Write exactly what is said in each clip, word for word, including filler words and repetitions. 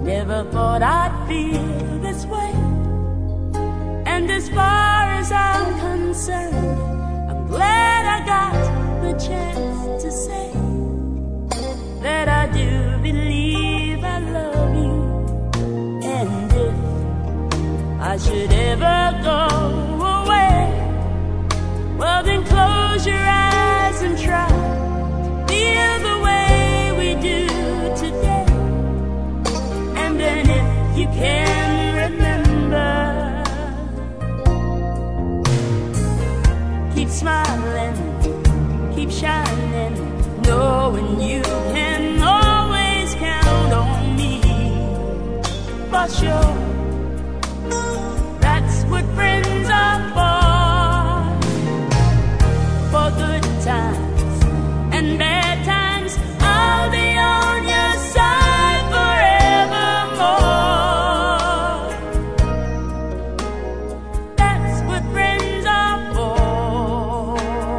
Never thought I'd feel this way. And as far as I'm concerned, I'm glad I got the chance to say that I do believe I love you. And if I should ever go away, well then close your eyes and try to feel the way we do today. And then if you can remember, keep smiling, keep shining, knowing you can always count on me. For sure, that's what friends are for. For good times and bad times, I'll be on your side forevermore. That's what friends are for.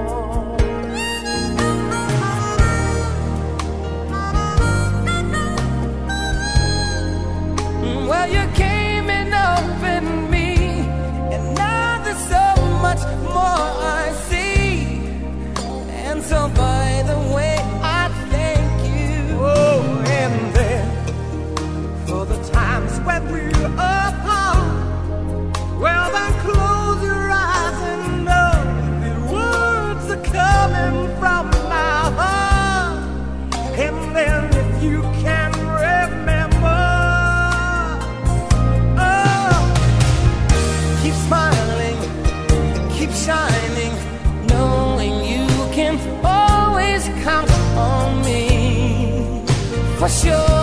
Well, you came in open me, and now there's so much more I see. And so by the way, I thank you. Oh, and then for the times when we're apart, well then close your eyes and know the words are coming from my heart. And then if you can remember, oh, keep smiling, keep shining, knowing you can always count on me. For sure.